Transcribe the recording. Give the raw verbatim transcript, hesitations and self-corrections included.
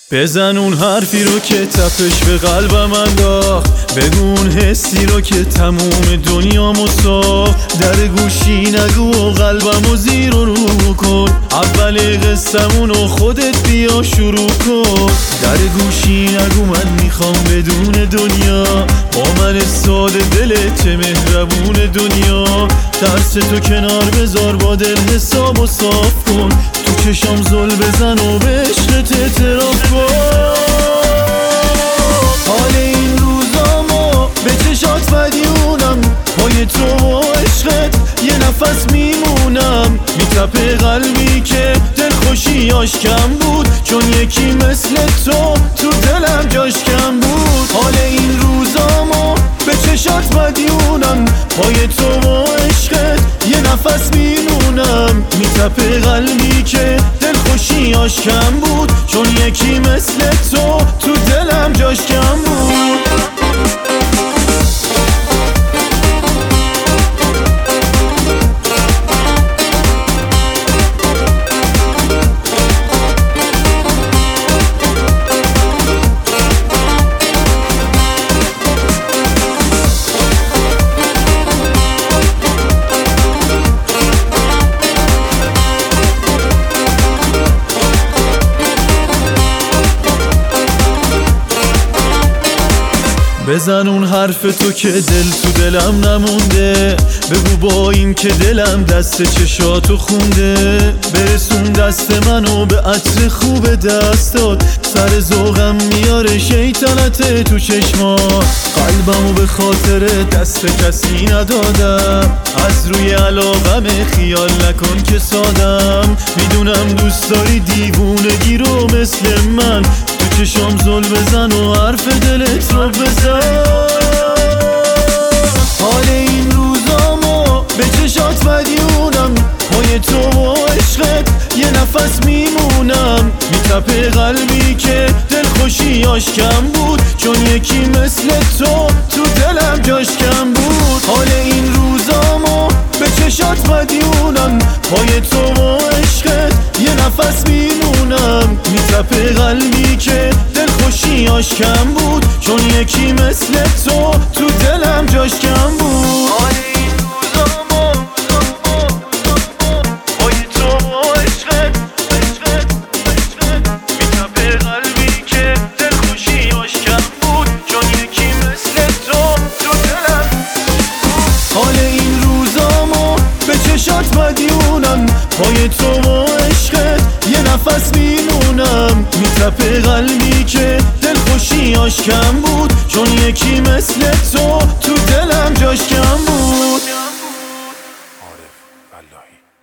بزن اون حرفی رو که تپش به قلبم انداخت، بگو اون حسی رو که تموم دنیامو ساخت. در گوشی نگو و قلبمو زیر و رو کن، اول قصه‌مونو خودت بیا شروع کن. در گوشی نگو من میخوام بدون دنیا، با من ساده دلت چه مهربون دنیا. ترس تو کنار بذار، با دل حسابو صاف کن، تو چشام زل بزن و به عشقت اعتراف کن. حال این روزامو به چشات مدیونم، پای تو و عشقت یه نفس میمونم. میتپه قلبی که دل خوشیاش کم بود، چون یکی مثل تو تو دلم جاش کم بود. حال این روزامو به چشات مدیونم، پای تو و عشقت یه نفس میمونم. میتپه قلبی که دل خوشیاش کم بود، چون یکی مثل تو تو دلم جاش کم بود. بزن اون حرف تو که دل تو دلم نمونده، بگو با این که دلم دست چشاتو خونده. برسون دست منو به عطر خوب دستات، سر ذوقم میاره شیطنت تو چشما. قلبمو به خاطر دست کسی ندادم، از روی علاقم خیال نکن که سادم. میدونم دوست داری دیوونگی رو مثل من، تو چشام زل بزن و حرف دلت رو بزن. حال این روزامو به چشات مدیونم، پای تو و عشقت یه نفس میمونم. میتپه قلبی که دل خوشیاش کم بود، چون یکی مثل تو تو دلم جاش کم بود. حال این روزامو به چشات مدیونم، پای تو و عشقت یه نفس میمونم. میتپه قلبی که دل خوشیاش کم بود، چون یکی مثل تو تو دلم جاش کم بود. حال این روزامو پای تو و عشقت عشقت عشقت، میتپه قلبی که دل خوشیاش کم بود، چون یکی مثل تو تو دلم. حال این روزامو به چشات مدیونم، پای تو و عشقت یه نفس میمونم. میتپه قلبی که دل خوشیاش کم بود، چون یکی مثل تو تو دلم جاش کم بود. عارف اللهی